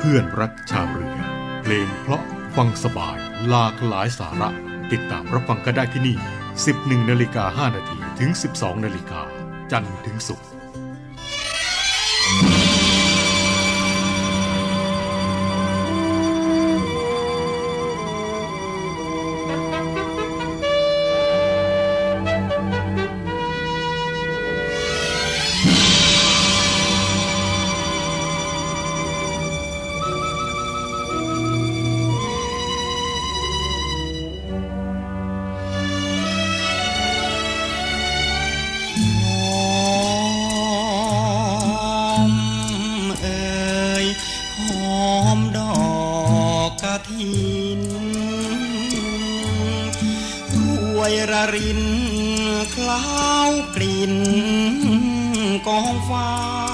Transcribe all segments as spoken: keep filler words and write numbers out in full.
พื่อนรักชาวเรือเพลงเพราะฟังสบายหลากหลายสาระติดตามรับฟังกันได้ที่นี่ สิบเอ็ดนาฬิกาห้านาทีถึง สิบสองนาฬิกาจันทร์ถึงศุกร์รินคล้าวกลิ่นกองฟ้า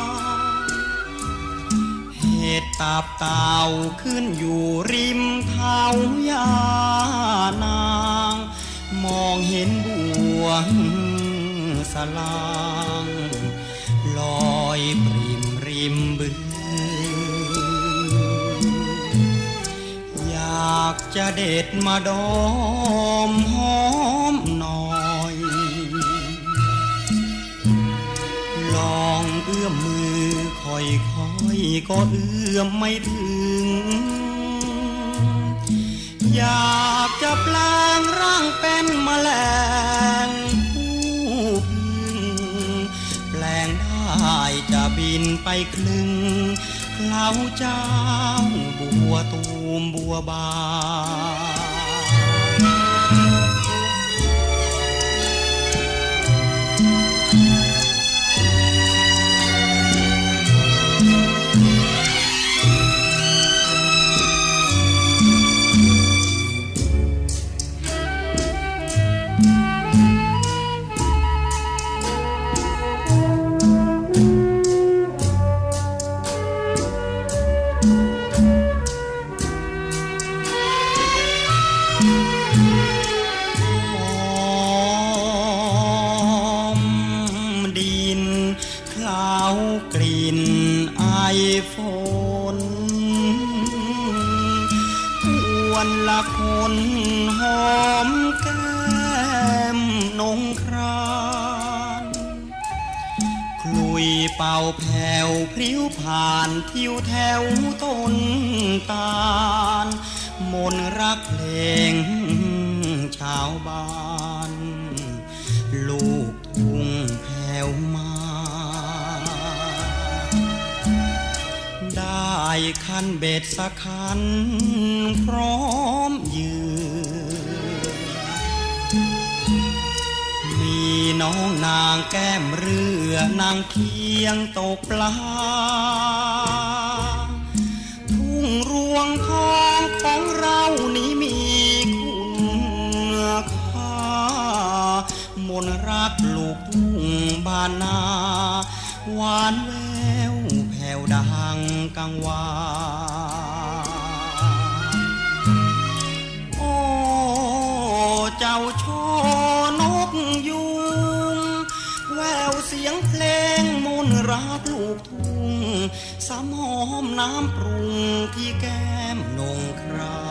เห็ดตาบเต่าขึ้นอยู่ริมเท้ายานางมองเห็นบัวสลางลอยปริมริมบึงอยากจะเด็ดมาดมหอมหน่อยลองเอื้อมมือค่อยๆก็เอื้อมไม่ถึงอยากจะแปลงร่างเป็นแมลงผู้พึ่งแปลงได้จะบินไปคลึงเคล้าเจ้าบัวตูมบัวบานคนหอมแก้มนงครานคลุยเป่าแผ่วพริ้วผ่านทิวแถวต้นตาลมนรักเพลงชาวบ้านลูกทุ่งแผ่วมาได้คันเบ็ดสักคันพร้อมยืนมีน้องนางแก้มเรือนางเคียงตกปลาทุ่งรวงทองของเรานี้มีคุณค่ามนรักลูกทุ่งบ้านนาหวานแววแผ่วดังกังวานโอ้เจ้าช่อนกยุงแววเสียงเพลงมนรักลูกทุ่งซ้ำหอมน้ำปรุงที่แก้มนงคราน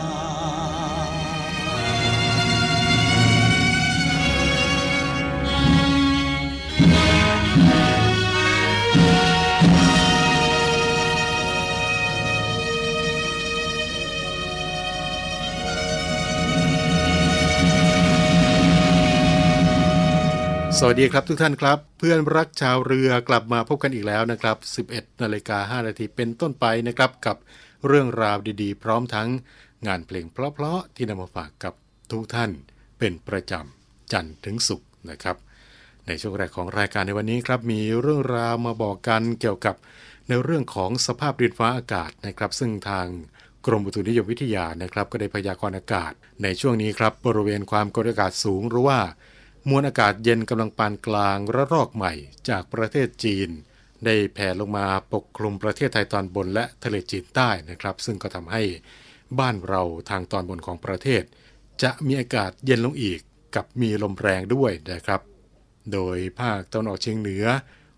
สวัสดีครับทุกท่านครับเพื่อนรักชาวเรือกลับมาพบกันอีกแล้วนะครับ สิบเอ็ดนาฬิกาห้านาทีเป็นต้นไปนะครับกับเรื่องราวดีๆพร้อมทั้งงานเพลงเพราะๆที่นำมาฝากกับทุกท่านเป็นประจำจันทร์ถึงศุกร์นะครับในช่วงแรกของรายการในวันนี้ครับมีเรื่องราวมาบอกกันเกี่ยวกับในเรื่องของสภาพดินฟ้าอากาศนะครับซึ่งทางกรมอุตุนิยมวิทยานะครับก็ได้พยากรณ์อากาศในช่วงนี้ครับบริเวณความกดอากาศสูงหรือว่ามวลอากาศเย็นกำลังปานกลางระลอกใหม่จากประเทศจีนได้แผ่ลงมาปกคลุมประเทศไทยตอนบนและทะเลจีนใต้นะครับซึ่งก็ทำให้บ้านเราทางตอนบนของประเทศจะมีอากาศเย็นลงอีกกับมีลมแรงด้วยนะครับโดยภาคตะวันออกเฉียงเหนือ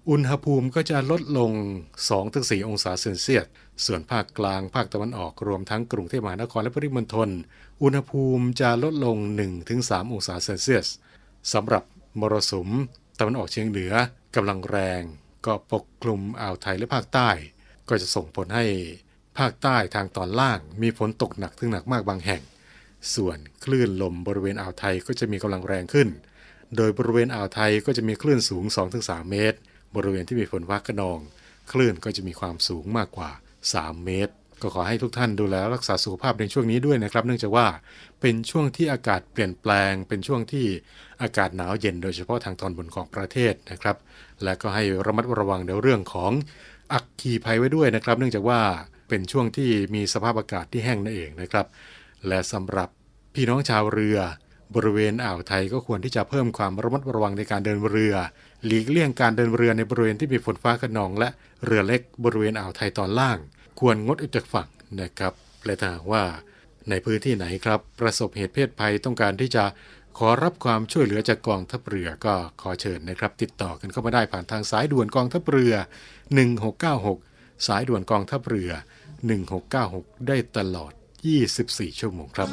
อุณหภูมิก็จะลดลง สองถึงสี่ องศาเซนเซียสส่วนภาคกลางภาคตะวันออกรวมทั้งกรุงเทพมหานครและปริมณฑลอุณหภูมิจะลดลง หนึ่งถึงสาม องศาเซนเซียสสำหรับมรสุมตะวันออกเฉียงเหนือกำลังแรงก็ปกคลุมอ่าวไทยและภาคใต้ก็จะส่งผลให้ภาคใต้ทางตอนล่างมีฝนตกหนักถึงหนักมากบางแห่งส่วนคลื่นลมบริเวณอ่าวไทยก็จะมีกำลังแรงขึ้นโดยบริเวณอ่าวไทยก็จะมีคลื่นสูง สองถึงสาม เมตรบริเวณที่มีฝนฟ้าคะนองคลื่นก็จะมีความสูงมากกว่าสามเมตรก็ขอให้ทุกท่านดูแลรักษาสุขภาพในช่วงนี้ด้วยนะครับเนื่องจากว่าเป็นช่วงที่อากาศเปลี่ยนแปลงเป็นช่วงที่อากาศหนาวเย็นโดยเฉพาะทางตอนบนของประเทศนะครับและก็ให้ระมัดระวังในเรื่องของอัคคีภัยไว้ด้วยนะครับเนื่องจากว่าเป็นช่วงที่มีสภาพอากาศที่แห้งนั่นเองนะครับและสำหรับพี่น้องชาวเรือบริเวณอ่าวไทยก็ควรที่จะเพิ่มความระมัดระวังในการเดินเรือหลีกเลี่ยงการเดินเรือในบริเวณที่มีฝนฟ้าคะนองและเรือเล็กบริเวณอ่าวไทยตอนล่างควรงดออกจากฝั่งนะครับและถ้าว่าในพื้นที่ไหนครับประสบเหตุเพศภัยต้องการที่จะขอรับความช่วยเหลือจากกองทัพเรือก็ขอเชิญนะครับติดต่อกันเข้ามาได้ผ่านทางสายด่วนกองทัพเรือหนึ่งหกเก้าหกสายด่วนกองทัพเรือหนึ่งหกเก้าหกได้ตลอดยี่สิบสี่ชั่วโมงครับ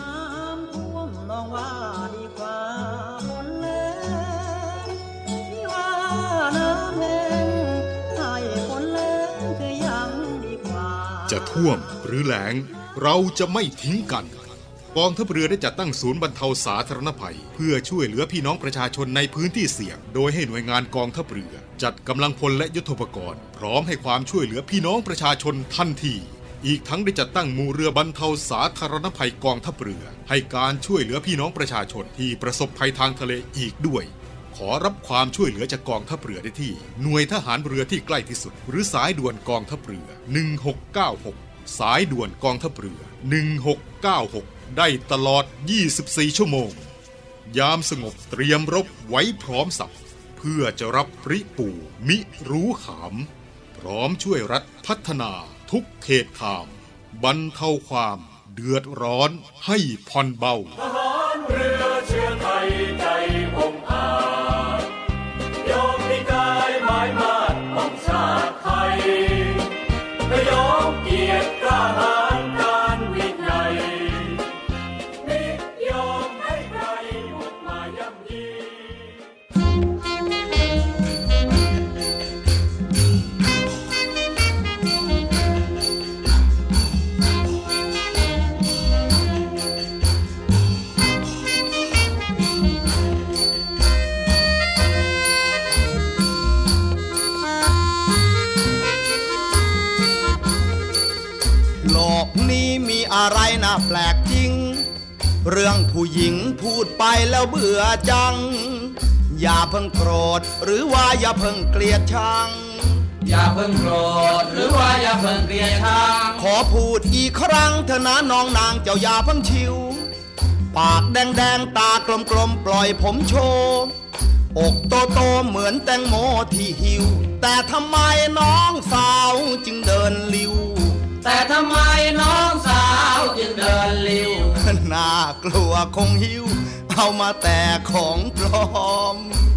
จะท่วมหรือแล้งเราจะไม่ทิ้งกันกองทัพเรือได้จัดตั้งศูนย์บรรเทาสาธารณภัยเพื่อช่วยเหลือพี่น้องประชาชนในพื้นที่เสี่ยงโดยให้หน่วยงานกองทัพเรือจัดกำลังพลและยุทโธปกรณ์พร้อมให้ความช่วยเหลือพี่น้องประชาชนทันทีอีกทั้งได้จัดตั้งหมู่เรือบรรเทาสาธารณภัยกองทัพเรือให้การช่วยเหลือพี่น้องประชาชนที่ประสบภัยทางทะเลอีกด้วยขอรับความช่วยเหลือจากกองทัพเรือได้ที่หน่วยทหารเรือที่ใกล้ที่สุดหรือสายด่วนกองทัพเรือหนึ่งหกเก้าหกสายด่วนกองทัพเรือหนึ่งหกเก้าหกได้ตลอดยี่สิบสี่ชั่วโมงยามสงบเตรียมรบไว้พร้อมสับเพื่อจะรับริปูมิรู้ขามพร้อมช่วยรัฐพัฒนาทุกเขตขามบรรเทาความเดือดร้อนให้ผ่อนเบาทหารเรือเชื้อไทยใจองอาจยอมพิกายหมายมาดของชาติไทยและยอมเกียรติทหารการวินัยนิยอมให้ใครบุกมาย่ำยีมีอะไรน่าแปลกจริงเรื่องผู้หญิงพูดไปแล้วเบื่อจังอย่าเพิ่งโกรธหรือว่าอย่าเพิ่งเกลียดชังอย่าเพิ่งโกรธหรือว่าอย่าเพิ่งเกลียดชังขอพูดอีกครั้งเถอะนะน้องนางเจ้าอย่าเพิ่งชิวปากแดงๆตากลมๆปล่อยผมโชว์อกโตๆเหมือนแตงโมที่หิวแต่ทำไมน้องสาวจึงเดินลิ้วแต่ทำไมน้องสาวจึงเดินลิ้วน่ากลัวคงหิวเอามาแต่ของปลอม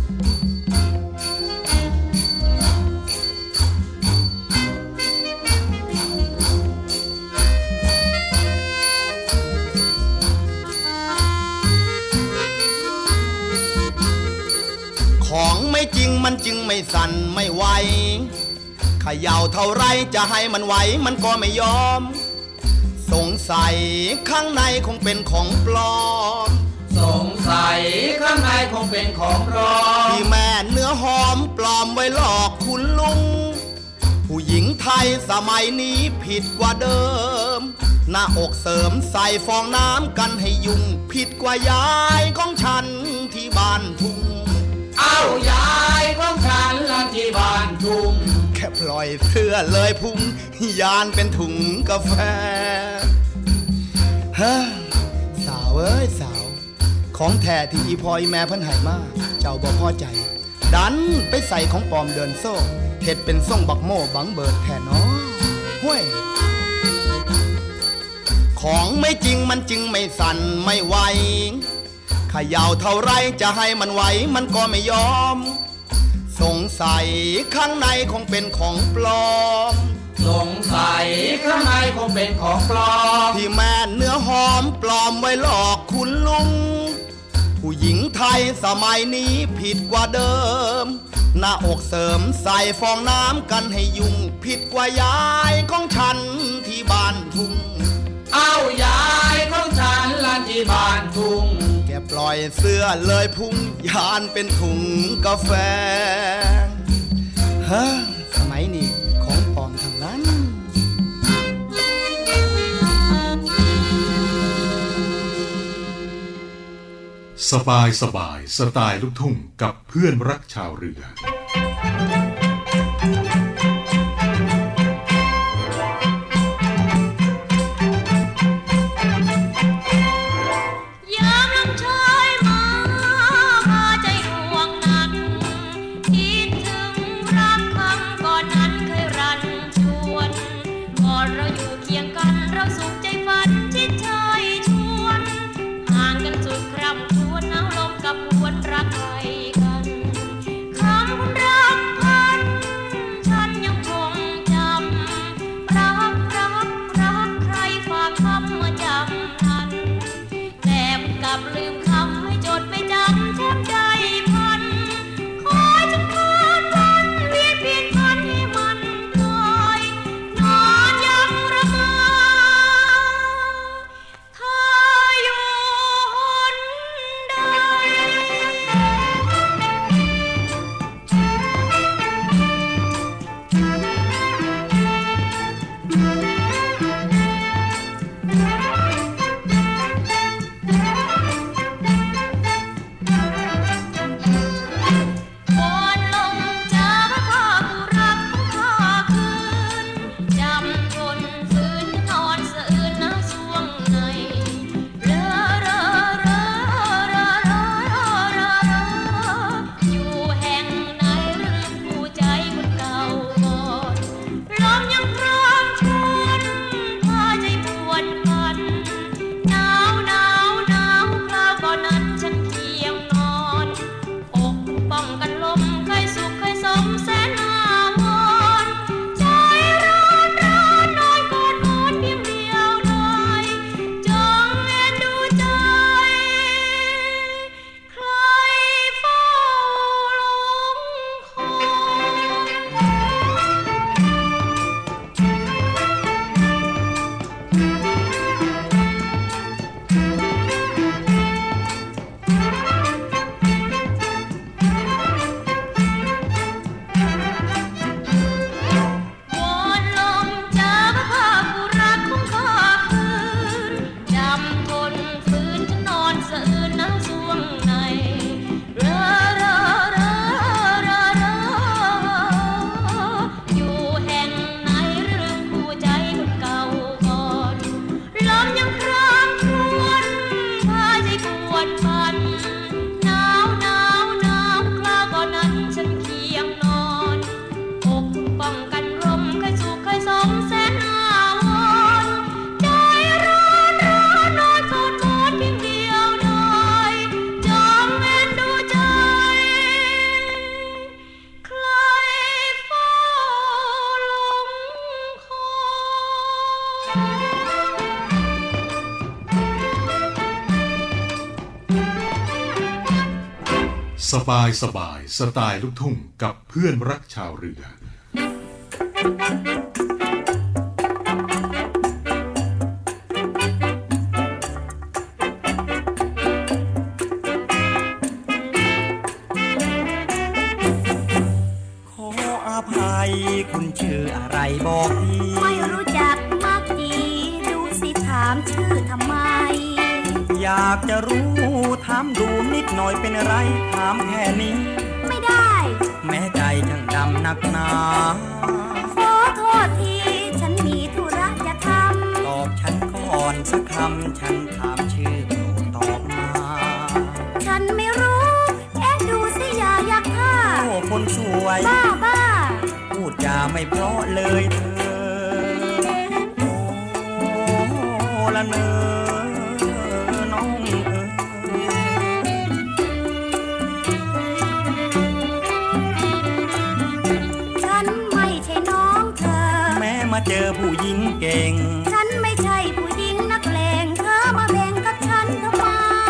ของไม่จริงมันจึงไม่สั่นไม่ไหวเขย่าเท่าไรจะให้มันไหวมันก็ไม่ยอมสงสัยข้างในคงเป็นของปลอมสงสัยข้างในคงเป็นของปลอมที่แม่เนื้อหอมปลอมไว้หลอกคุณลุงผู้หญิงไทยสมัยนี้ผิดกว่าเดิมหน้าอกเสริมใส่ฟองน้ำกันให้ยุ่งผิดกว่ายายของฉันที่บ้านทุ่งเอายายของฉันที่บ้านทุ่งแค่ปล่อยเสื้อเลยพุ่งยานเป็นถุงกาแฟฮะสาวเอ้ยสาวของแท้ที่อีพอยแม่เพิ่นให้มาเจ้าบ่พอใจดันไปใส่ของปลอมเดินโซ่เฮ็ดเป็นส่งบักโม่บังเบิดแท้น้อห้วยของไม่จริงมันจึงไม่สั่นไม่ไหวเขย่าเท่าไรจะให้มันไหวมันก็ไม่ยอมสงสัยข้างในคงเป็นของปลอมสงสัยข้างในคงเป็นของปลอมที่แม่เนื้อหอมปลอมไว้หลอกคุณลุงผู้หญิงไทยสมัยนี้ผิดกว่าเดิมหน้าอกเสริมใส่ฟองน้ำกันให้ยุ่งผิดกว่ายายของฉันที่บ้านทุ่งเอายายของฉันลานที่บ้านทุ่งแกปล่อยเสื้อเลยพุ่งยานเป็นถุงกาแฟเฮ้อสมัยนี้ของปลอมทั้งนั้นสบายสบายสไตล์ลูกทุ่งกับเพื่อนรักชาวเรือยามลมชายมาพาใจห่วงหนักคิดถึงรักคำก่อนนั้นเคยรันชวนก่อนเราอยู่เคียงกันเราสุขใจฝันชิดชายชวนห่างกันสุดคร่ำครวญน้ำลมกับหวนรักใครกันคำคุณรักพันฉันยังคงจำรักรักรักใครฝากคำมาจำทันแต่กลับลืมคำให้จดไม่จำแทบใจพันคอยจนคืนวันเวียนเปลี่ยนพันให้มันคอยนอนยังระเมอเธออยู่หนใดวอนลมจะพาผู้รักของข้าคืนจำทนฝืนนอนสะอื้นน้ำสวงในเรอเรอเรอเรอเรอเรอเรออยู่แห่งไหนหรือผู้ใจคนเก่าก่อนลมยังพร้อมชวนพาใจปวดพันหนาวหนาวหนาวคราวก่อนนั้นฉันเคียงนอนอกป้องกันลมเคยสุขเคยสมแสนอาวรณ์ใจร้อนร้อนนอนกอดหมอนเพียงเดียวดายจงเอ็นดูใจใครเฝ้าหลงคอยวอนลมจะพาผู้รักของข้าคืนจำทนฝืนฉันนอนสะอื้นน้ำสวงในเรอเรอเรอเรอเรออยู่แห่งไหนหรือผู้ใจคนเก่าก่อนลมยังครางครวญพาใจปวดพันหนาวหนาวหนาวคราวก่อนนั้นฉันเคียงนอนอกป้องกันลมเคยสุขเคยสมแสนอาวรณ์ใจร้อนร้อนนอนกอดหมอนเพียงเดียวดายจงเอ็นดูใจใครเฝ้าหลงคอยสบายสบายสไตล์ลูกทุ่งกับเพื่อนรักชาวเรือขออภัยคุณชื่ออะไรบอกทีไม่รู้จักมักดีดูสิถามชื่อทำไมอยากจะรู้ถามดูนิดหน่อยเป็นไรถามแค่นี้ไม่ได้แม้ใจช่างดำนักหนาขอโทษทีฉันมีธุระจะทำตอบฉันก่อนสักคำฉันถามชื่อโปรดตอบมาฉันไม่รู้แค่ดูสิอย่ายักท่าโอ้คนสวยบ้าบ้าพูดจาไม่เพราะเลยเธอ โอ้ละเนอน้องเอ๋ยมาเจอผู้หญิงเก่งฉันไม่ใช่ผู้หญิงนักเลงเธอมาแบ่งกับฉันทำไม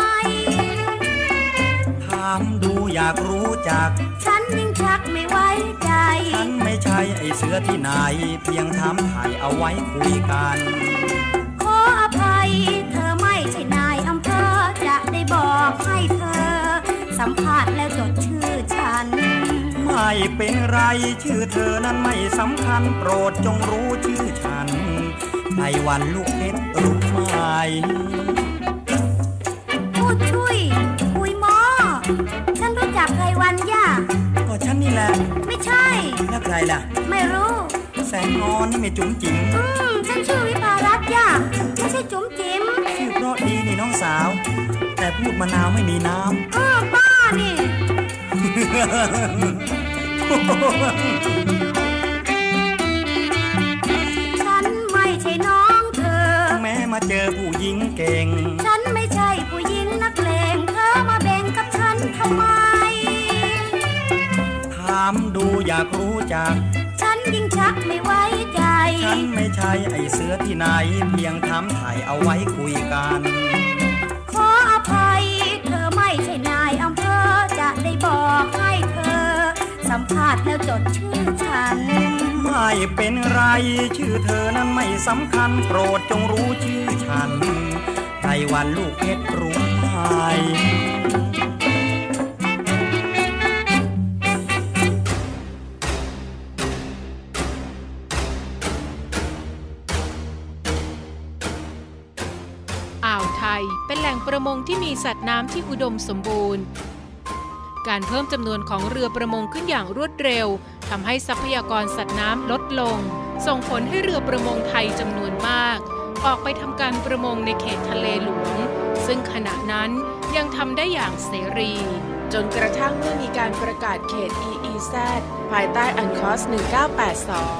ถามดูอยากรู้จักฉันยิ่งชักไม่ไว้ใจฉันไม่ใช่ไอ้เสือที่ไหนเพียงถามถ่ายเอาไว้คุยกันขออภัยเธอไม่ใช่นายอำเภอจะได้บอกให้เธอสัมภาษณ์แล้วจดชื่อฉันไม่เป็นไรชื่อเธอนั้นไม่สำคัญโปรดจงรู้ชื่อฉันไต้หวันลูกเพชรรู้ไหมพูดช่วยคุยหมอฉันรู้จักไต้หวันย่าก็ฉันนี่แหละไม่ใช่แล้วใครล่ะไม่รู้แสงงอนนี่ไม่จุ๋มจิ๋มอืมฉันชื่อวิภารัตน์ย่าไม่ใช่จุ๋มจิ๋มชื่อเพราะดีนี่น้องสาวแต่พูดมะนาวไม่มีน้ำเออป้านี่ฉันไม่ใช่น้องเธอแม้มาเจอผู้หญิงเก่งฉันไม่ใช่ผู้หญิงนักเลงเธอมาแบ่งกับฉันทำไมถามดูอยากรู้จักฉันยิ่งชักไม่ไว้ใจฉันไม่ใช่ไอ้เสือที่ไหนเพียงถามถ่ายเอาไว้คุยกันขออภัยเธอไม่ใช่นายอำเภอจะได้บอกให้เธอสัมภาษณ์แล้วจดชื่อฉันไม่เป็นไรชื่อเธอนั้นไม่สำคัญโปรดจงรู้ชื่อฉันไต้หวันลูกเพชรรู้ไหมอ่าวไทยเป็นแหล่งประมงที่มีสัตว์น้ำที่อุดมสมบูรณ์การเพิ่มจำนวนของเรือประมงขึ้นอย่างรวดเร็วทำให้ทรัพยากรสัตว์น้ำลดลงส่งผลให้เรือประมงไทยจำนวนมากออกไปทำการประมงในเขตทะเลหลวงซึ่งขณะนั้นยังทำได้อย่างเสรีจนกระทั่งเมื่อมีการประกาศเขต อี อี แซด ภายใต้ อันคอส หนึ่งเก้าแปดสอง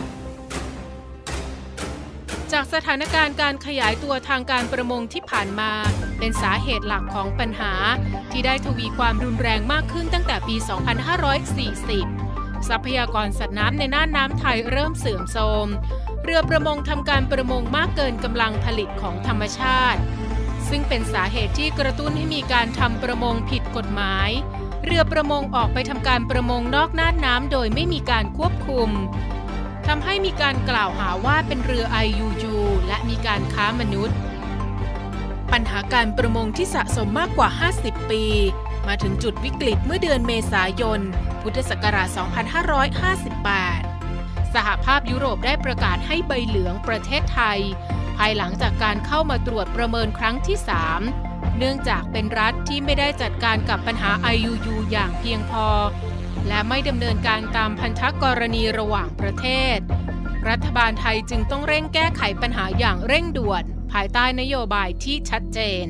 จากสถานการณ์การขยายตัวทางการประมงที่ผ่านมาเป็นสาเหตุหลักของปัญหาที่ได้ทวีความรุนแรงมากขึ้นตั้งแต่ปี สองพันห้าร้อยสี่สิบ ทรัพยากรสัตว์น้ำในน่านน้ำไทยเริ่มเสื่อมโทรมเรือประมงทำการประมงมากเกินกำลังผลิตของธรรมชาติซึ่งเป็นสาเหตุที่กระตุ้นให้มีการทำประมงผิดกฎหมายเรือประมงออกไปทำการประมงนอกน่านน้ำโดยไม่มีการควบคุมทำให้มีการกล่าวหาว่าเป็นเรือ ไอ ยู ยู และมีการค้ามนุษย์ปัญหาการประมงที่สะสมมากกว่าห้าสิบปีมาถึงจุดวิกฤตเมื่อเดือนเมษายนพุทธศักราช สองพันห้าร้อยห้าสิบแปด สหภาพยุโรปได้ประกาศให้ใบเหลืองประเทศไทยภายหลังจากการเข้ามาตรวจประเมินครั้งที่สามเนื่องจากเป็นรัฐที่ไม่ได้จัดการกับปัญหา ไอ ยู ยู อย่างเพียงพอและไม่ดำเนินการตามพันธกรณีระหว่างประเทศรัฐบาลไทยจึงต้องเร่งแก้ไขปัญหาอย่างเร่งด่วนภายใต้นโยบายที่ชัดเจน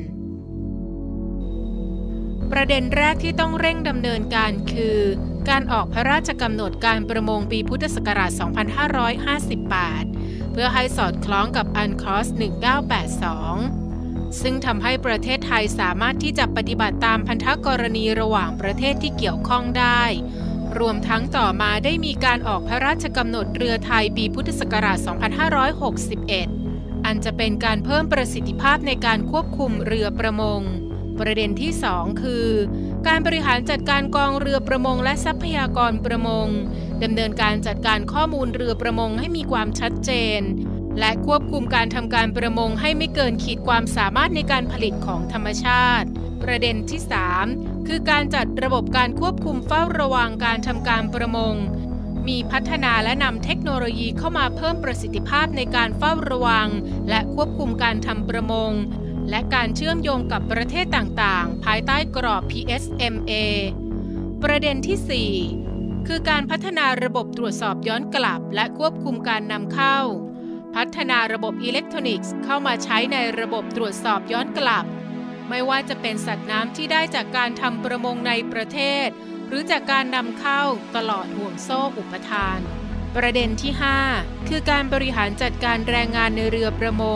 ประเด็นแรกที่ต้องเร่งดำเนินการคือการออกพระราชกำหนดการประมงปีพุทธศักราช สองพันห้าร้อยห้าสิบแปด เพื่อให้สอดคล้องกับ อันคอส หนึ่งเก้าแปดสอง ซึ่งทำให้ประเทศไทยสามารถที่จะปฏิบัติตามพันธกรณีระหว่างประเทศที่เกี่ยวข้องได้รวมทั้งต่อมาได้มีการออกพระราชกำหนดเรือไทยปีพุทธศักราช สองพันห้าร้อยหกสิบเอ็ด อันจะเป็นการเพิ่มประสิทธิภาพในการควบคุมเรือประมงประเด็นที่สองคือการบริหารจัดการกองเรือประมงและทรัพยากรประมงดำเนินการจัดการข้อมูลเรือประมงให้มีความชัดเจนและควบคุมการทำการประมงให้ไม่เกินขีดความสามารถในการผลิตของธรรมชาติประเด็นที่สามคือการจัดระบบการควบคุมเฝ้าระวังการทำการประมงมีพัฒนาและนำเทคโนโลยีเข้ามาเพิ่มประสิทธิภาพในการเฝ้าระวังและควบคุมการทำประมงและการเชื่อมโยงกับประเทศต่างๆภายใต้กรอบ พี เอส เอ็ม เอ ประเด็นที่สี่คือการพัฒนาระบบตรวจสอบย้อนกลับและควบคุมการนำเข้าพัฒนาระบบอิเล็กทรอนิกส์เข้ามาใช้ในระบบตรวจสอบย้อนกลับไม่ว่าจะเป็นสัตว์น้ำที่ได้จากการทำประมงในประเทศหรือจากการนำเข้าตลอดห่วงโซ่อุปทานประเด็นที่ห้าคือการบริหารจัดการแรงงานในเรือประมง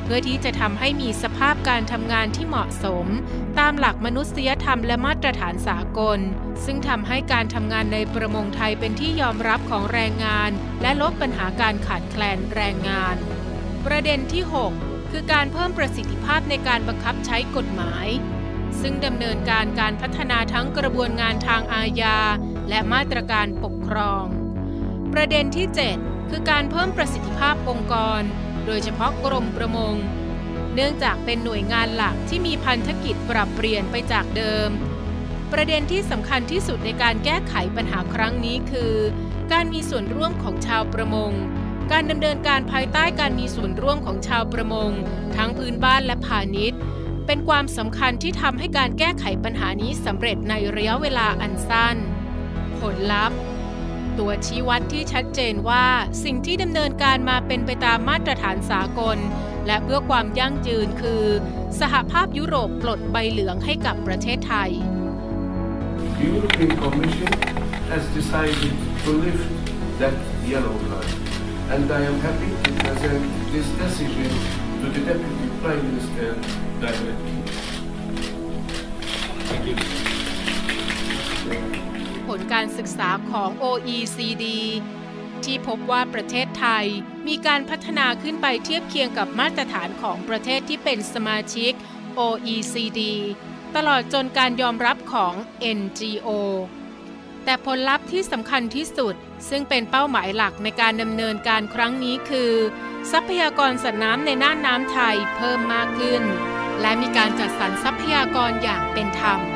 เพื่อที่จะทำให้มีสภาพการทำงานที่เหมาะสมตามหลักมนุษยธรรมและมาตรฐานสากลซึ่งทำให้การทำงานในประมงไทยเป็นที่ยอมรับของแรงงานและลดปัญหาการขาดแคลนแรงงานประเด็นที่หกคือการเพิ่มประสิทธิภาพในการบังคับใช้กฎหมายซึ่งดำเนินการการพัฒนาทั้งกระบวนงานทางอาญาและมาตรการปกครองประเด็นที่เจ็ดคือการเพิ่มประสิทธิภาพองค์กรโดยเฉพาะกรมประมงเนื่องจากเป็นหน่วยงานหลักที่มีพันธกิจปรับเปลี่ยนไปจากเดิมประเด็นที่สำคัญที่สุดในการแก้ไขปัญหาครั้งนี้คือการมีส่วนร่วมของชาวประมงการดำเนินการภายใต้การมีส่วนร่วมของชาวประมงทั้งพื้นบ้านและพาณิชย์เป็นความสำคัญที่ทำให้การแก้ไขปัญหานี้สำเร็จในระยะเวลาอันสั้นผลลัพธ์ตัวชี้วัดที่ชัดเจนว่าสิ่งที่ดำเนินการมาเป็นไปตามมาตรฐานสากลและเพื่อความยั่งยืนคือสหภาพยุโรปปลดใบเหลืองให้กับประเทศไทย The European Commission has decided to lift that yellow line, and I am happy to present this decision to the Deputy Prime Minister directly. Thank you. ผลการศึกษาของ โอ อี ซี ดี ที่พบว่าประเทศไทยมีการพัฒนาขึ้นไปเทียบเคียงกับมาตรฐานของประเทศที่เป็นสมาชิก โอ อี ซี ดี ตลอดจนการยอมรับของ เอ็น จี โอ แต่ผลลัพธ์ที่สำคัญที่สุดซึ่งเป็นเป้าหมายหลักในการดำเนินการครั้งนี้คือทรัพยากรสัตว์น้ำในน่านน้ำไทยเพิ่มมากขึ้นและมีการจัดสรรทรัพยากรอย่างเป็นธรรม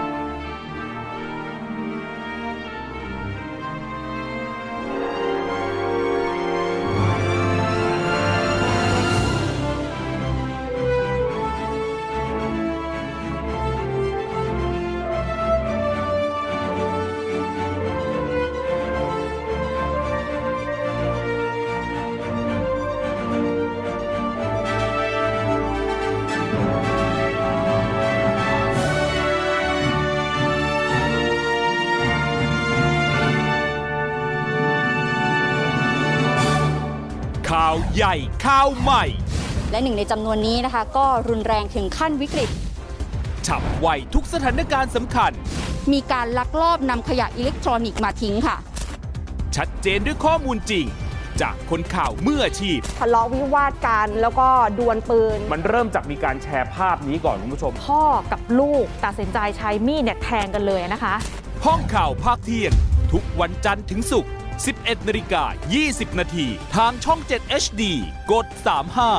ข่าวใหญ่ข่าวใหม่และหนึ่งในจำนวนนี้นะคะก็รุนแรงถึงขั้นวิกฤตฉับไวทุกสถานการณ์สำคัญมีการลักลอบนำขยะอิเล็กทรอนิกส์มาทิ้งค่ะชัดเจนด้วยข้อมูลจริงจากคนข่าวมืออาชีพทะเลาะวิวาทกันแล้วก็ดวลปืนมันเริ่มจากมีการแชร์ภาพนี้ก่อนคุณผู้ชมพ่อกับลูกตัดสินใจใช้มีดเนี่ยแทงกันเลยนะคะห้องข่าวภาคเที่ยงทุกวันจันทร์ถึงศุกร์สิบเอ็ดนาฬิกายี่สิบนาทีทางช่องเจ็ด เอช ดี กดสามสิบห้า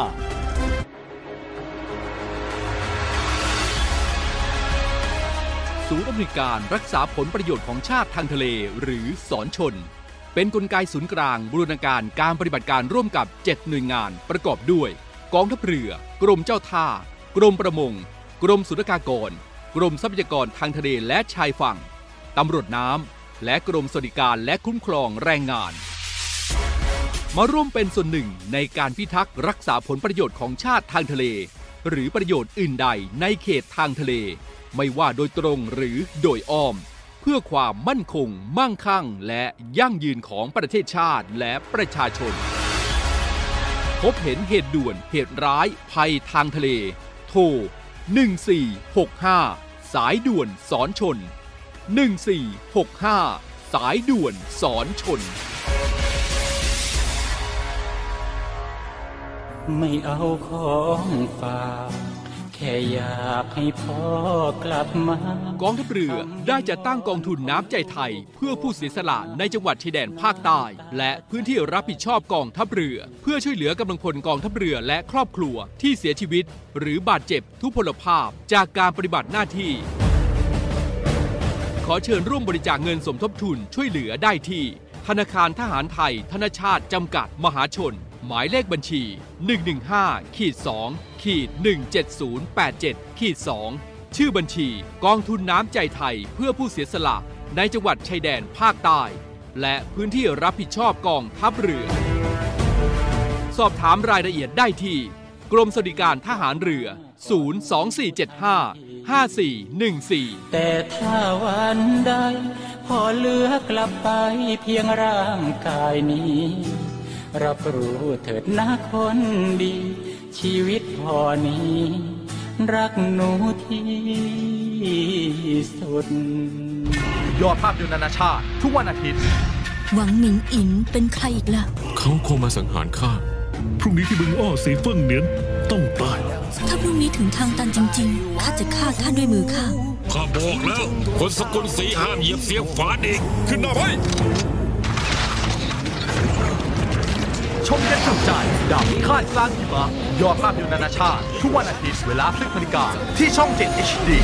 ศูนย์อำนวยการรักษาผลประโยชน์ของชาติทางทะเลหรือสอนชนเป็นกลไกศูนย์กลางบูรณาการการปฏิบัติการร่วมกับเจ็ดหน่วยงานประกอบด้วยกองทัพเรือกรมเจ้าท่ากรมประมงกรมศุลกากรกรมทรัพยากรทางทะเลและชายฝั่งตำรวจน้ำและกรมสวัสดิการและคุ้มครองแรงงานมาร่วมเป็นส่วนหนึ่งในการพิทักษ์รักษาผลประโยชน์ของชาติทางทะเลหรือประโยชน์อื่นใดในเขตทางทะเลไม่ว่าโดยตรงหรือโดยอ้อมเพื่อความมั่นคงมั่งคั่งและยั่งยืนของประเทศชาติและประชาชนพบเห็นเหตุด่วนเหตุร้ายภัยทางทะเลโทรหนึ่งสี่หกห้าสายด่วนสอนชนหนึ่งสี่หกห้าสายด่วนสอนชนไม่เอาของฝากแค่อยากให้พ่อกลับมากองทัพเรือได้จัดตั้งกองทุนน้ำใจไทยเพื่อผู้เสียสละในจังหวัดชายแดนภาคใต้และพื้นที่รับผิดชอบกองทัพเรือเพื่อช่วยเหลือกำลังพลกองทัพเรือและครอบครัวที่เสียชีวิตหรือบาดเจ็บทุพพลภาพจากการปฏิบัติหน้าที่ขอเชิญร่วมบริจาคเงินสมทบทุนช่วยเหลือได้ที่ธนาคารทหารไทยธนชาติจำกัดมหาชนหมายเลขบัญชี หนึ่ง หนึ่ง ห้า สอง หนึ่ง เจ็ด ศูนย์ แปด เจ็ด สอง ชื่อบัญชีกองทุนน้ำใจไทยเพื่อผู้เสียสละในจังหวัดชายแดนภาคใต้และพื้นที่รับผิดชอบกองทัพเรือสอบถามรายละเอียดได้ที่กรมสวัสดิการทหารเรือศูนย์ สอง สี่ เจ็ด ห้า ห้า สี่ หนึ่ง สี่แต่ถ้าวันใดพอเหลือกลับไปเพียงร่างกายนี้รับรู้เถิดนะคนดีชีวิตพอนี้รักหนูที่สุดยอดภาพยนตร์นานาชาติทุกวันอาทิตย์หวังหมิงอินเป็นใครอีกล่ะเขาคงมาสังหารข้าพรุ่งนี้ที่บึงอ้อสีเฟิ่งเหนียนต้องตายถ้าพรุ่งนี้ถึงทางตันจริงๆข้าจะฆ่าท่านด้วยมือข้าข้าบอกแล้วคนสกุลสีห้ามเหยียบเสียงฝาเด็กขึ้นหน้าไว้ชมกันจุใจดาบพิฆาตกลางหิมะยอดภาพยนตร์นานาชาติทุกวันอาทิตย์เวลาสิบนาฬิกาที่ช่องเจ็ด เอช ดี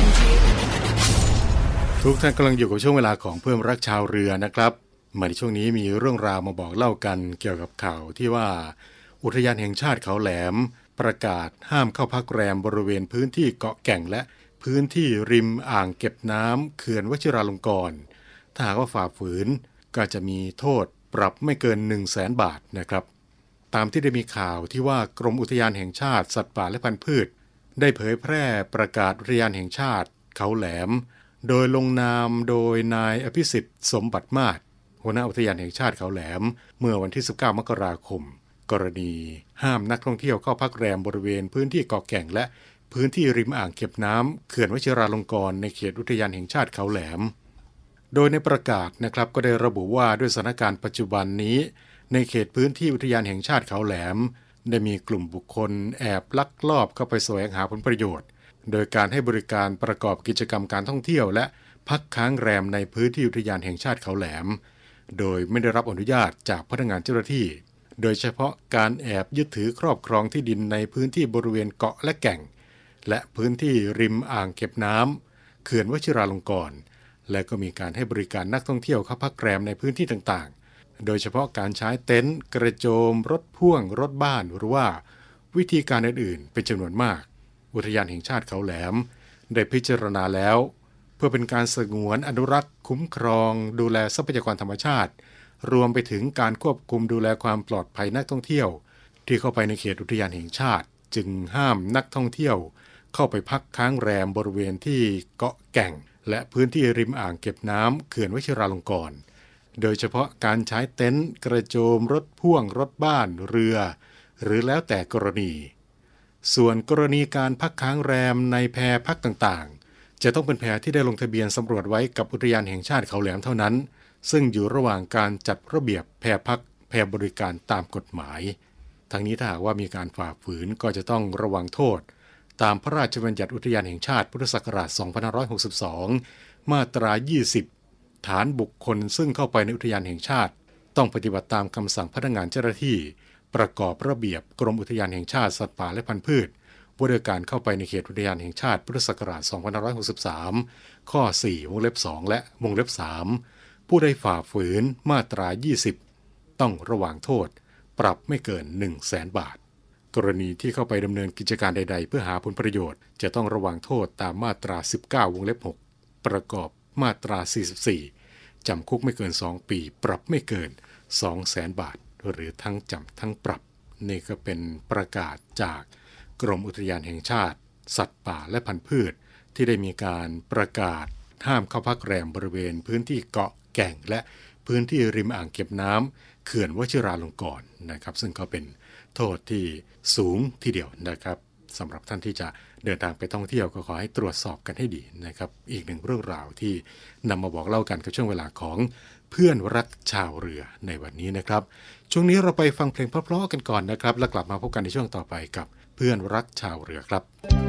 ทุกท่านกำลังอยู่กับช่วงเวลาของเพื่อนรักชาวเรือนะครับมาในช่วงนี้มีเรื่องราวมาบอกเล่ากันเกี่ยวกับข่าวที่ว่าอุทยานแห่งชาติเขาแหลมประกาศห้ามเข้าพักแรมบริเวณพื้นที่เกาะแก่งและพื้นที่ริมอ่างเก็บน้ำเขื่อนวชิราลงกรณ์ถ้าหากว่าฝ่าฝืนก็จะมีโทษปรับไม่เกิน หนึ่งแสน บาทนะครับตามที่ได้มีข่าวที่ว่ากรมอุทยานแห่งชาติสัตว์ป่าและพันธุ์พืชได้เผยแพร่ประกาศอุทยานแห่งชาติเขาแหลมโดยลงนามโดยนายอภิสิทธิ์สมบัติมาศหัวหน้าอุทยานแห่งชาติเขาแหลมเมื่อวันที่สิบเก้ามกราคมกรณีห้ามนักท่องเที่ยวเข้าพักแรมบริเวณพื้นที่เกาะแก่งและพื้นที่ริมอ่างเก็บน้ำเขื่อนวชิราลงกรณ์ในเขตอุทยานแห่งชาติเขาแหลมโดยในประกาศนะครับก็ได้ระบุว่าด้วยสถานการณ์ปัจจุบันนี้ในเขตพื้นที่อุทยานแห่งชาติเขาแหลมได้มีกลุ่มบุคคลแอบลักลอบเข้าไปแสวงหาผลประโยชน์โดยการให้บริการประกอบกิจกรรมการท่องเที่ยวและพักค้างแรมในพื้นที่อุทยานแห่งชาติเขาแหลมโดยไม่ได้รับอนุญาตจากพนักงานเจ้าหน้าที่โดยเฉพาะการแอบยึดถือครอบครองที่ดินในพื้นที่บริเวณเกาะและแก่งและพื้นที่ริมอ่างเก็บน้ำเขื่อนวชิราลงกรณ์และก็มีการให้บริการนักท่องเที่ยวเข้าพักแรมในพื้นที่ต่างๆโดยเฉพาะการใช้เต็นท์กระโจมรถพ่วงรถบ้านหรือว่าวิธีการอื่นๆเป็นจำนวนมากอุทยานแห่งชาติเขาแหลมได้พิจารณาแล้วเพื่อเป็นการสงวนอนุรักษ์คุ้มครองดูแลทรัพยากรธรรมชาติรวมไปถึงการควบคุมดูแลความปลอดภัยนักท่องเที่ยวที่เข้าไปในเขตอุทยานแห่งชาติจึงห้ามนักท่องเที่ยวเข้าไปพักค้างแรมบริเวณที่เกาะแก่งและพื้นที่ริมอ่างเก็บน้ำเขื่อนวชิราลงกรณ์โดยเฉพาะการใช้เต็นท์กระโจมรถพ่วงรถบ้านเรือหรือแล้วแต่กรณีส่วนกรณีการพักค้างแรมในแพพักต่างๆจะต้องเป็นแพที่ได้ลงทะเบียนสำรวจไว้กับอุทยานแห่งชาติเขาแหลมเท่านั้นซึ่งอยู่ระหว่างการจัดระเบียบแพพักแพบริการตามกฎหมายทั้งนี้ถ้าหากว่ามีการฝ่าฝืนก็จะต้องระวังโทษตามพระราชบัญญัติอุทยานแห่งชาติพุทธศักราชสองพันห้าร้อยหกสิบสองมาตรายี่สิบฐานบุคคลซึ่งเข้าไปในอุทยานแห่งชาติต้องปฏิบัติตามคำสั่งพนักงานเจ้าหน้าที่ประกอบระเบียบกรมอุทยานแห่งชาติสัตว์ป่าและพันธุ์พืชว่าด้วยการเข้าไปในเขตอุทยานแห่งชาติพุทธศักราชสองพันห้าร้อยหกสิบสามข้อสี่วงเล็บสองและวงเล็บสามผู้ใดฝ่าฝืนมาตรายี่สิบต้องระวางโทษปรับไม่เกิน หนึ่งแสน บาทกรณีที่เข้าไปดำเนินกิจการใดๆเพื่อหาผลประโยชน์จะต้องระวางโทษตามมาตราสิบเก้าวงเล็บหกประกอบมาตราสี่สิบสี่จำคุกไม่เกินสองปีปรับไม่เกิน สองแสน บาทหรือทั้งจำทั้งปรับนี่ก็เป็นประกาศจากกรมอุทยานแห่งชาติสัตว์ป่าและพันธุ์พืชที่ได้มีการประกาศห้ามเข้าพักแรมบริเวณพื้นที่เกาะแก่งและพื้นที่ริมอ่างเก็บน้ำเขื่อนวชิราลงกรณ์นะครับซึ่งก็เป็นโทษที่สูงทีเดียวนะครับสำหรับท่านที่จะเดินทางไปท่องเที่ยวก็ขอให้ตรวจสอบกันให้ดีนะครับอีกหนึ่งเรื่องราวที่นำมาบอกเล่ากันกับช่วงเวลาของเพื่อนรักชาวเรือในวันนี้นะครับช่วงนี้เราไปฟังเพลงเพราะๆกันก่อนนะครับแล้วกลับมาพบกันในช่วงต่อไปกับเพื่อนรักชาวเรือครับ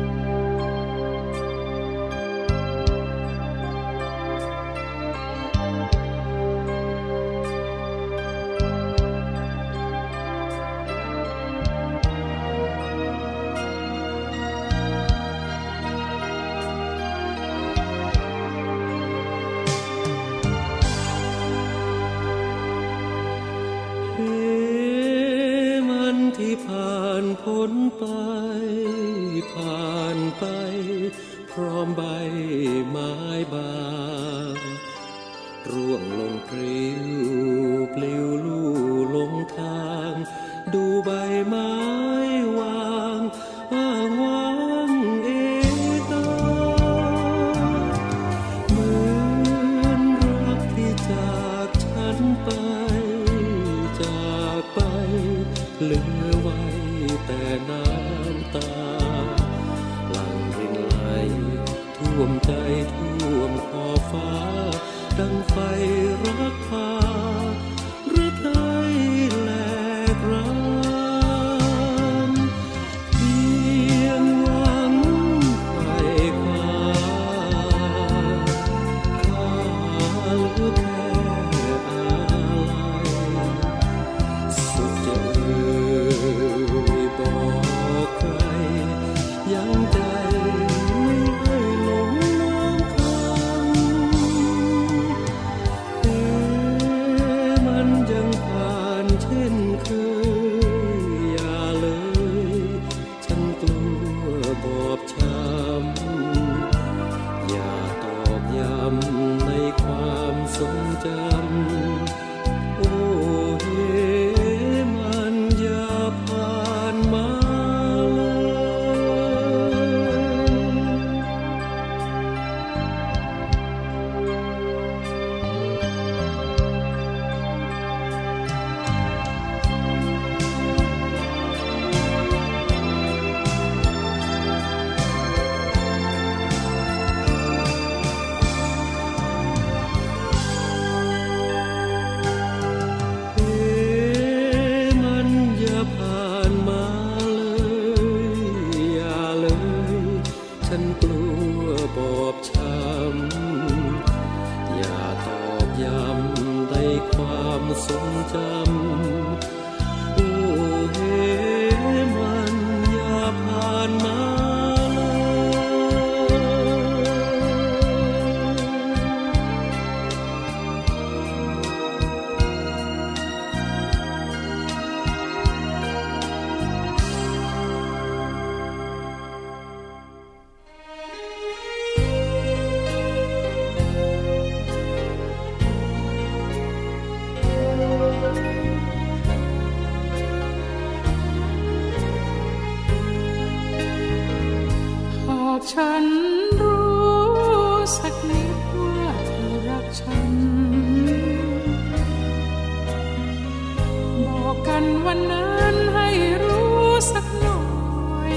พ้นไปผ่านไปพร้อมใบไม้บางร่วงลงปลิวปลิวลู่ลงทางดูใบไม้วางอ้างว้างเอตาเหมือนรักที่จากฉันไปจากไปแต่น้ำตาหลั่งรินไหลท่วมใจท่วมขอบฟ้าดังไฟรักพาหรือไทยแหลกรานเพียงหวังไขว่คว้าข้าเหลือแค่อาลัยสุดจะเอ่ยบอกใครยังใจไม่ให้หลงน้ำคำเอ๊ะมันยังผ่านเช่นเคยอย่าเลยฉันกลัวบอบช้ำอย่าตอกย้ำในความทรงจำโอ้เฮ้มันอย่าผ่านมาทรงจำโอ้เฮ้มันอย่าผ่านมาฉันรู้สักนิดว่าเธอรักฉันบอกกันวันนั้นให้รู้สักหน่อย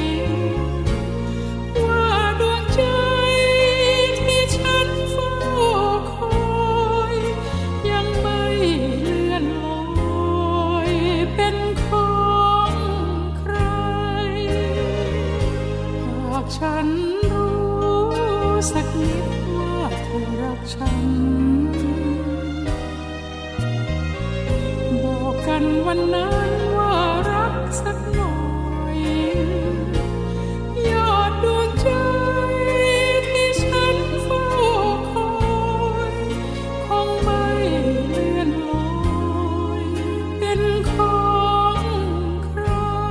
ว่าดวงใจที่ฉันเฝ้าคอยยังไม่เลื่อนลอยเป็นของใครหากฉันสักนิดว่าเธอรักฉันบอกกันวันนั้นว่ารักสักหน่อยยอดดวงใจที่ฉันเฝ้าคอยคงไม่เลื่อนลอยเป็นของใคร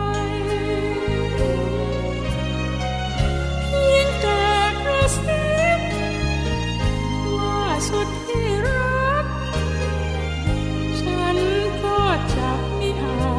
เพียงแต่กระซิบสุดที่รักฉันก็จะไม่อา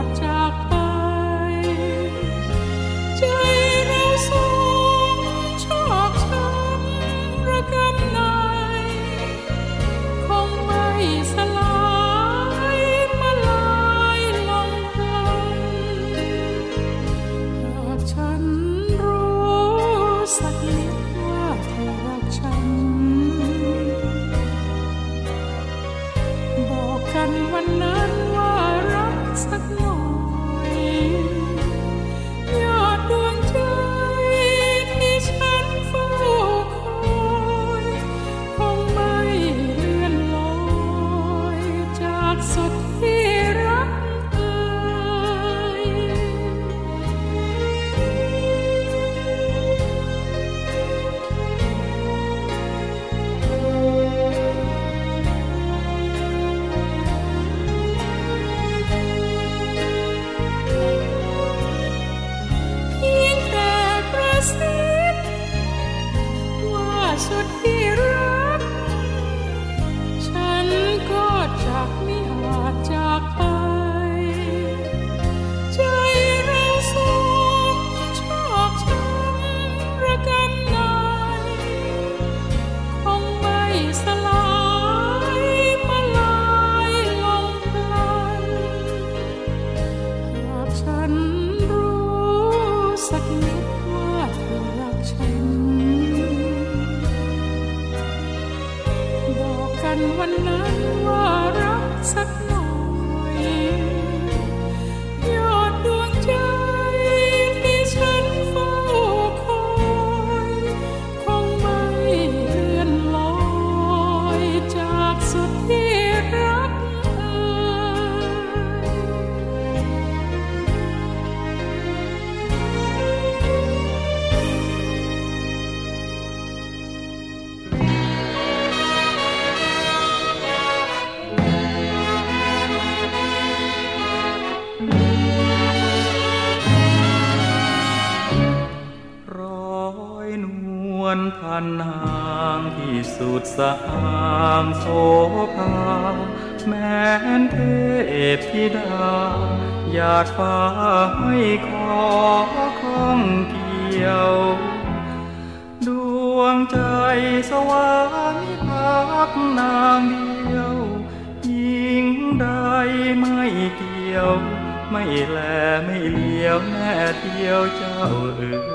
วนพันนางที่สุดสะอางโสภาแม้นเทพธิดาหยาดฟ้าให้ขอข้องเกี่ยวดวงใจสวรรค์พักนางเดียวหญิงใดไม่เกี่ยวไม่แลไม่เลี้ยวแน่เดียวเจ้าเอ๋ย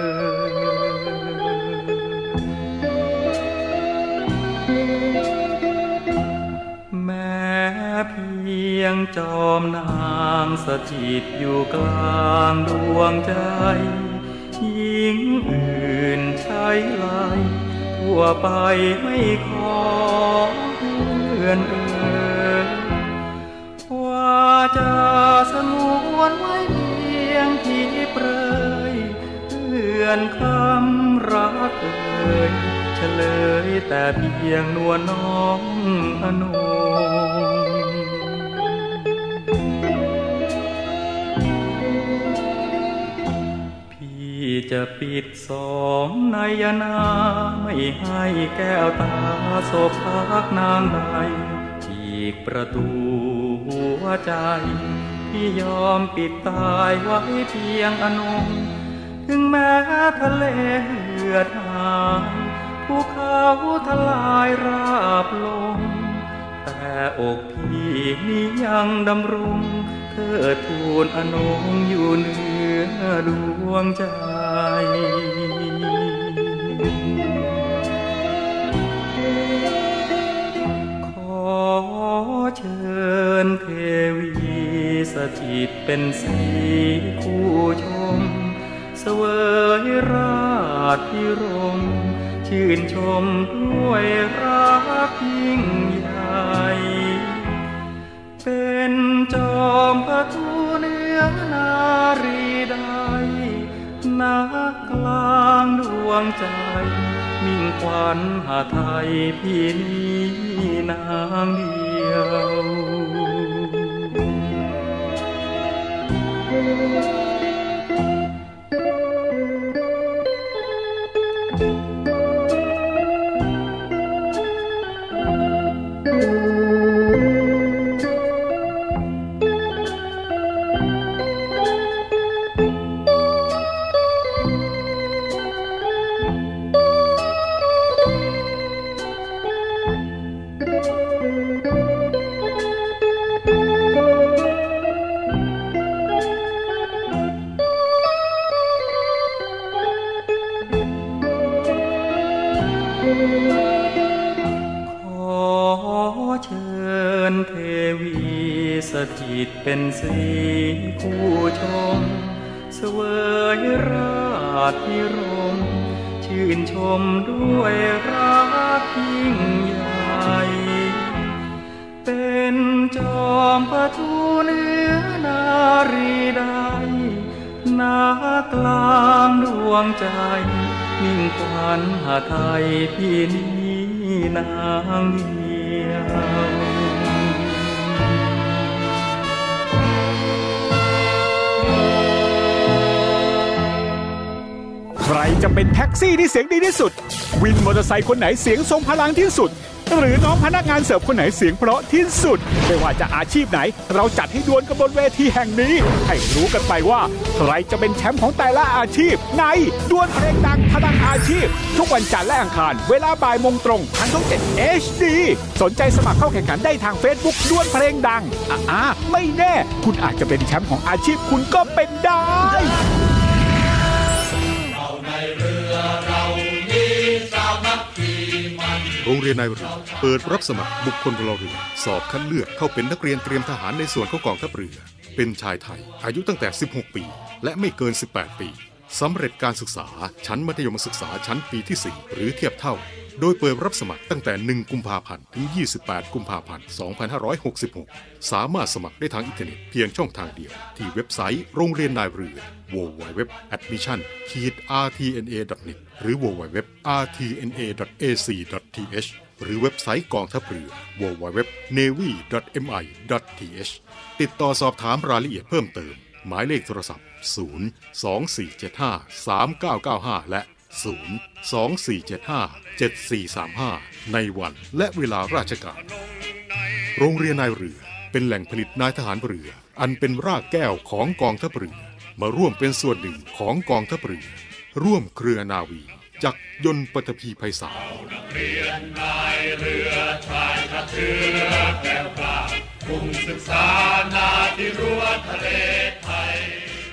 แม้เพียงจอมนางสถิตอยู่กลางดวงใจหญิงอื่นใช้ไหลทั่วไปไม่ขอเพื่อนเอ่ยว่าจะสงวนไว้เพียงที่เปรยเพื่อนคำรักเอ่ยเฉลยแต่เพียงนวลน้องอนงพี่จะปิดสองนายนาไม่ให้แก้วตาโศกพักนางใดอีกประตูหัวใจที่ยอมปิดตายไว้เพียงอนงถึงแม้ทะเลเหือดหายภูเขาทลายราบลงแต่อกพี่นี้ยังดำรงเทิดทูนอนงอยู่เหนือดวงใจขอเชิญเทวีสถิตเป็นสีคู่ชมเสวยราชพิรมชื่นชมด้วยรักยิ่งใหญ่เป็นจอมพระทูเนื้อนารีใดนักกลางดวงใจมิ่งขวัญหาไทยพี่นี้นางเดียวสถิตเป็นสีคู่ชมเสวยราชพิรมชื่นชมด้วยรักยิ่งใหญ่เป็นจอมพระทูเนื้อนารีใดนักกลางดวงใจมิ่งขวัญหาไทยพี่นี้นางเดียวใครจะเป็นแท็กซี่ที่เสียงดีที่สุดวินมอเตอร์ไซค์คนไหนเสียงทรงพลังที่สุดหรือน้องพนักงานเสิร์ฟคนไหนเสียงเพราะที่สุดไม่ว่าจะอาชีพไหนเราจัดให้ดวลกันบนเวทีแห่งนี้ให้รู้กันไปว่าใครจะเป็นแชมป์ของแต่ละอาชีพในดวลเพลงดังพลังอาชีพทุกวันจันทร์และอังคารเวลาบ่ายโมงตรงทางช่องเจ็ด เอช ดี สนใจสมัครเข้าแข่งขันได้ทาง Facebook ดวลเพลงดังอ่าไม่แน่คุณอาจจะเป็นแชมป์ของอาชีพคุณก็เป็นได้โรงเรียนนายเรือเปิดรับสมัครบุคคลพลเรือนสอบคัดเลือกเข้าเป็นนักเรียนเตรียมทหารในส่วนของกองทัพเรือเป็นชายไทยอายุตั้งแต่สิบหกปีและไม่เกินสิบแปดปีสำเร็จการศึกษาชั้นมัธยมศึกษาชั้นปีที่สี่หรือเทียบเท่าโดยเปิดรับสมัครตั้งแต่หนึ่งกุมภาพันธ์ถึงยี่สิบแปดกุมภาพันธ์สองพันห้าร้อยหกสิบหกสามารถสมัครได้ทางอินเทอร์เน็ตเพียงช่องทางเดียวที่เว็บไซต์โรงเรียนนายเรือ ดับเบิลยู ดับเบิลยู ดับเบิลยู ดอท แอดมิชชั่น อาร์ ที เอ็น เอ ดอท เน็ต หรือ ดับเบิลยู ดับเบิลยู ดับเบิลยู ดอท อาร์ ที เอ็น เอ ดอท เอ ซี ดอท ที เอช หรือเว็บไซต์กองทัพเรือ ดับเบิลยู ดับเบิลยู ดับเบิลยู ดอท เนวี ดอท เอ็ม ไอ ดอท ที เอช ติดต่อสอบถามรายละเอียดเพิ่มเติมหมายเลขโทรศัพท์ศูนย์ สอง สี่ เจ็ด ห้า สาม เก้า เก้า ห้าและศูนย์ สอง สี่ เจ็ด ห้า เจ็ด สี่ สาม ห้า ในวันและเวลาราชการโรงเรียนนายเรือเป็นแหล่งผลิตนายทหารเรืออันเป็นรากแก้วของกองทัพเรือมาร่วมเป็นส่วนหนึ่งของกองทัพเรือร่วมเครือนาวีจักรยนต์ปฐพีไพศาลเรียนนายเรือชายทะเทือแก้วกล้ามุ่งศึกษานาที่รั้วทะเลไทย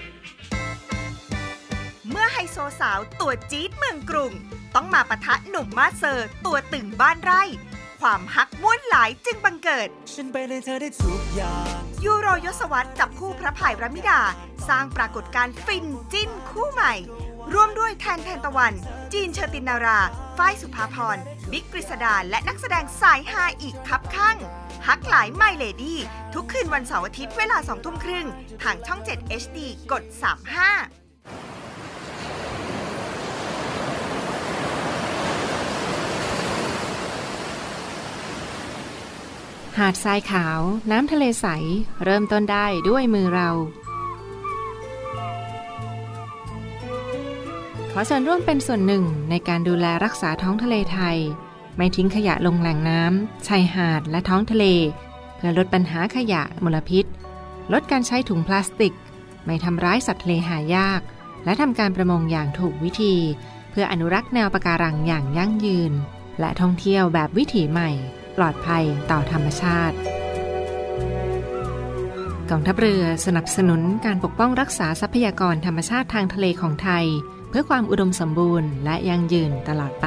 เมื่อไฮโซสาวตัวจี๊ดเมืองกรุงต้องมาปะทะหนุ่มมาสเซอร์ตัวตึงบ้านไร่ความฮักม้วนหลายจึงบังเกิดฉันไปในเธอได้ทุกอย่างยูโรยศวรรษจับคู่พระพายรมิดาสร้างปรากฏการณ์ฟินจิ้นคู่ใหม่ร่วมด้วยแทนแทนตะวันจีนเชอตินนาราฝ้ายสุภาพรบิ๊กกฤษดาและนักแสดงสายฮาอีกคับข้างฮักหลายไมเลดี้ทุกคืนวันเสาร์อาทิตย์เวลาสองทุ่มครึ่งทางช่องเจ็ด เอช ดี กดสามสิบห้าหาดทรายขาวน้ำทะเลใสเริ่มต้นได้ด้วยมือเราขอเชิญร่วมเป็นส่วนหนึ่งในการดูแลรักษาท้องทะเลไทยไม่ทิ้งขยะลงแหล่งน้ำชายหาดและท้องทะเลเพื่อลดปัญหาขยะมลพิษลดการใช้ถุงพลาสติกไม่ทำร้ายสัตว์ทะเลหายากและทำการประมงอย่างถูกวิธีเพื่ออนุรักษ์แนวปะการังอย่างยั่งยืนและท่องเที่ยวแบบวิถีใหม่ปลอดภัยต่อธรรมชาติกองทัพเรือสนับสนุนการปกป้องรักษาทรัพยากรธรรมชาติทางทะเลของไทยเพื่อความอุดมสมบูรณ์และยั่งยืนตลอดไป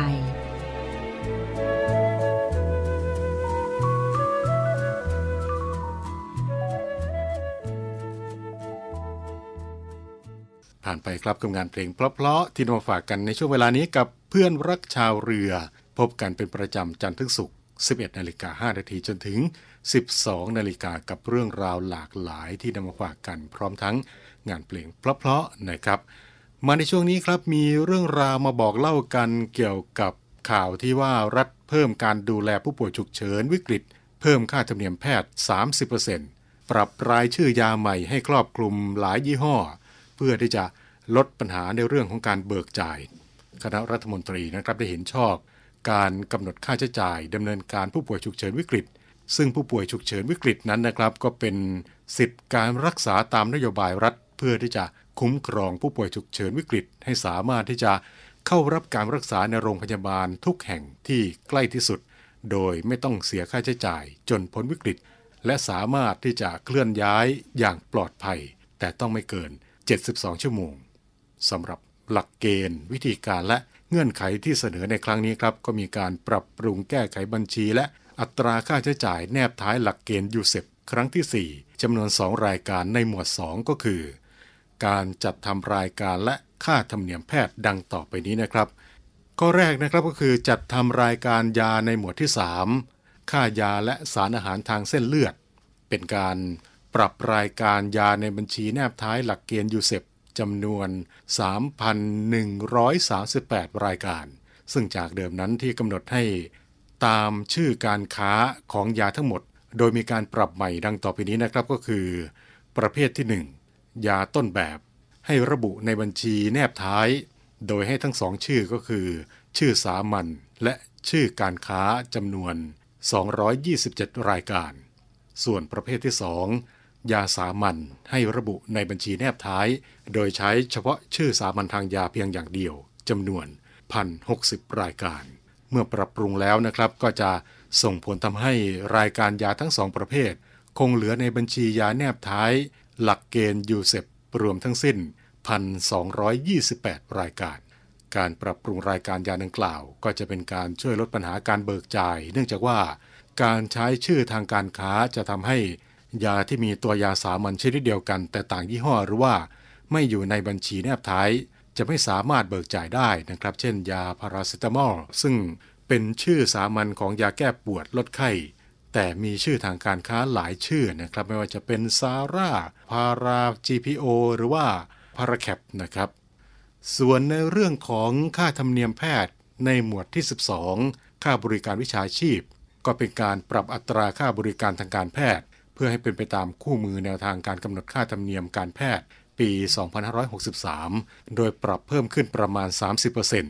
ผ่านไปครับกับงานเพลงเพราะๆที่นำมาฝากกันในช่วงเวลานี้กับเพื่อนรักชาวเรือพบกันเป็นประจำจันทร์ถึงศุกร์ สิบเอ็ดนาฬิกาห้านาทีจนถึง สิบสองนาฬิกากับเรื่องราวหลากหลายที่นำมาฝากกันพร้อมทั้งงานเพลงเพราะๆนะครับมาในช่วงนี้ครับมีเรื่องราวมาบอกเล่ากันเกี่ยวกับข่าวที่ว่ารัฐเพิ่มการดูแลผู้ป่วยฉุกเฉินวิกฤตเพิ่มค่าธรรมเนียมแพทย์ สามสิบเปอร์เซ็นต์ ปรับรายชื่อยาใหม่ให้ครอบคลุมหลายยี่ห้อเพื่อที่จะลดปัญหาในเรื่องของการเบิกจ่ายคณะรัฐมนตรีนะครับได้เห็นชอบการกำหนดค่าใช้จ่ายดำเนินการผู้ป่วยฉุกเฉินวิกฤตซึ่งผู้ป่วยฉุกเฉินวิกฤตนั้นนะครับก็เป็นสิทธิการรักษาตามนโยบายรัฐเพื่อที่จะคุ้มครองผู้ป่วยฉุกเฉินวิกฤตให้สามารถที่จะเข้ารับการรักษาในโรงพยาบาลทุกแห่งที่ใกล้ที่สุดโดยไม่ต้องเสียค่าใช้จ่ายจนพ้นวิกฤตและสามารถที่จะเคลื่อนย้ายอย่างปลอดภัยแต่ต้องไม่เกินเจ็ดสิบสองชั่วโมงสำหรับหลักเกณฑ์วิธีการและเงื่อนไขที่เสนอในครั้งนี้ครับก็มีการปรับปรุงแก้ไขบัญชีและอัตราค่าใช้จ่ายแนบท้ายหลักเกณฑ์ยูเซปครั้งที่สี่จำนวนสองรายการในหมวดสองก็คือการจัดทำรายการและค่าธรรมเนียมแพทย์ดังต่อไปนี้นะครับข้อแรกนะครับก็คือจัดทำรายการยาในหมวดที่สามค่ายาและสารอาหารทางเส้นเลือดเป็นการปรับรายการยาในบัญชีแนบท้ายหลักเกณฑ์ยูเซปจำนวน สามพันหนึ่งร้อยสามสิบแปด รายการซึ่งจากเดิมนั้นที่กำหนดให้ตามชื่อการค้าของยาทั้งหมดโดยมีการปรับใหม่ดังต่อไปนี้นะครับก็คือประเภทที่หนึ่งยาต้นแบบให้ระบุในบัญชีแนบท้ายโดยให้ทั้งสองชื่อก็คือชื่อสามัญและชื่อการค้าจำนวนสองร้อยยี่สิบเจ็ดรายการส่วนประเภทที่สองยาสามัญให้ระบุในบัญชีแนบท้ายโดยใช้เฉพาะชื่อสามัญทางยาเพียงอย่างเดียวจำนวน หนึ่งพันหกสิบ รายการเมื่อปรับปรุงแล้วนะครับก็จะส่งผลทำให้รายการยาทั้งสองประเภทคงเหลือในบัญชียาแนบท้ายหลักเกณฑ์ยูเซปรวมทั้งสิ้น หนึ่งพันสองร้อยยี่สิบแปด รายการการปรับปรุงรายการยาดังกล่าวก็จะเป็นการช่วยลดปัญหาการเบิกจ่ายเนื่องจากว่าการใช้ชื่อทางการค้าจะทำให้ยาที่มีตัวยาสามัญชนิดเดียวกันแต่ต่างยี่ห้อหรือว่าไม่อยู่ในบัญชีแนบท้ายจะไม่สามารถเบิกจ่ายได้นะครับเช่นยาพาราเซตามอลซึ่งเป็นชื่อสามัญของยาแก้ปวดลดไข้แต่มีชื่อทางการค้าหลายชื่อนะครับไม่ว่าจะเป็นซาร่าพารา จี พี โอ หรือว่าพาราแคปนะครับส่วนในเรื่องของค่าธรรมเนียมแพทย์ในหมวดที่สิบสองค่าบริการวิชาชีพก็เป็นการปรับอัตราค่าบริการทางการแพทย์เพื่อให้เป็นไปตามคู่มือแนวทางการกำหนดค่าธรรมเนียมการแพทย์ปี สองพันห้าร้อยหกสิบสาม โดยปรับเพิ่มขึ้นประมาณ สามสิบเปอร์เซ็นต์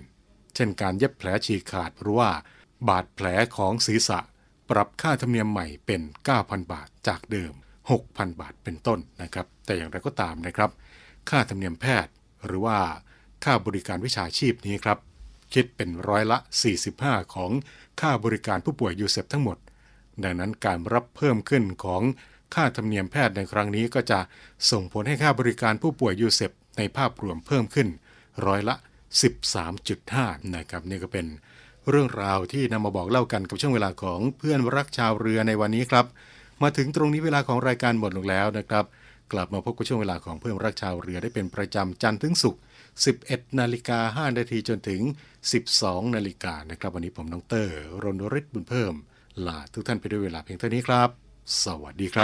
เช่นการเย็บแผลฉีกขาดหรือว่าบาดแผลของศีรษะปรับค่าธรรมเนียมใหม่เป็น เก้าพัน บาทจากเดิม หกพัน บาทเป็นต้นนะครับแต่อย่างไรก็ตามนะครับค่าธรรมเนียมแพทย์หรือว่าค่าบริการวิชาชีพนี้ครับคิดเป็นร้อยละสี่สิบห้าของค่าบริการผู้ป่วยยูเซปทั้งหมดดังนั้นการรับเพิ่มขึ้นของค่าธรรมเนียมแพทย์ในครั้งนี้ก็จะส่งผลให้ค่าบริการผู้ป่วยยูเซปในภาพรวมเพิ่มขึ้นร้อยละ สิบสามจุดห้า นะครับนี่ก็เป็นเรื่องราวที่นำมาบอกเล่ากันกับช่วงเวลาของเพื่อนรักชาวเรือในวันนี้ครับมาถึงตรงนี้เวลาของรายการหมดลงแล้วนะครับกลับมาพบกับช่วงเวลาของเพื่อนรักชาวเรือได้เป็นประจำจันทร์ถึงศุกร์ สิบเอ็ดนาฬิกาห้านาทีจนถึง สิบสองนาฬิกานะครับวันนี้ผมน้องเตอร์รณฤทธิ์บุญเพิ่มลาทุกท่านไปด้วยเวลาเพียงเท่านี้ครับสวัสดีครับ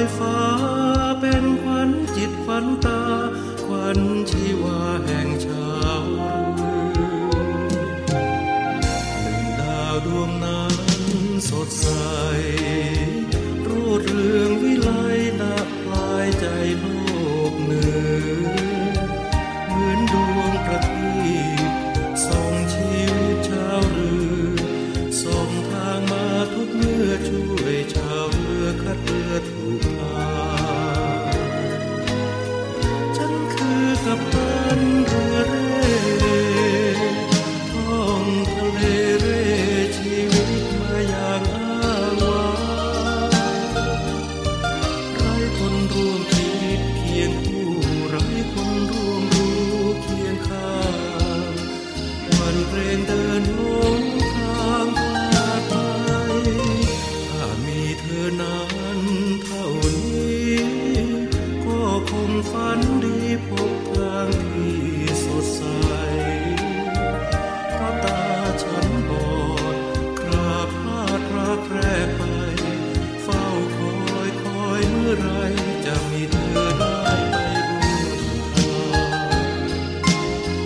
ฟ้าเป็นขวัญจิตขวัญตาขวัญชีวาแห่งชาวเรือหนึ่งดาวดวงนั้นสดใสรูดเรืองวิไลณปลายใจโลกเหนือเหมือนดวงประทีปส่องชีวิตชาวเรือส่องทางมาทุกเมื่อช่วยชาวเรือคัดเรือถูกทางฉันคือกัปตันเรือเร่ท่องทะเลเร่ชีวิตมาอย่างอ้างว้างไร้คนร่วมชีวิตเคียงคู่ไร้คนร่วมรู้เคียงข้างวันเรงเดินหลงทางพลาดไปถ้ามีเธอนั้นเท่านี้ก็คงฝันดีพบทางที่สดใสเพราะตาฉันบอดคราพลาดรักแรกไปเฝ้าคอยคอยเมื่อไรจะมีเธอได้ไปร่วมทาง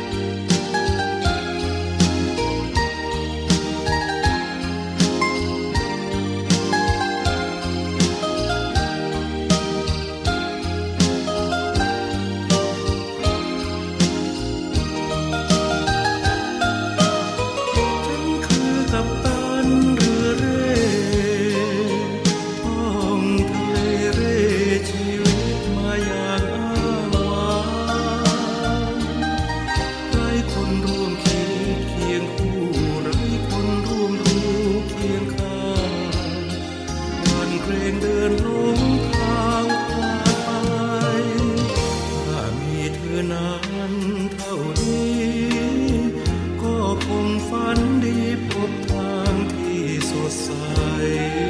กัปตันเรือเร่ท่องทะเลเร่ชีวิตมาอย่างอ้างว้างไร้คนร่วมคิดเคียงคู่ไร้คนร่วมรู้เคียงข้างวันเกรงเดินหลงทางพลาดไปถ้ามีเธอนั้นเท่านี้ก็คงฝันดีพบทางที่สดใส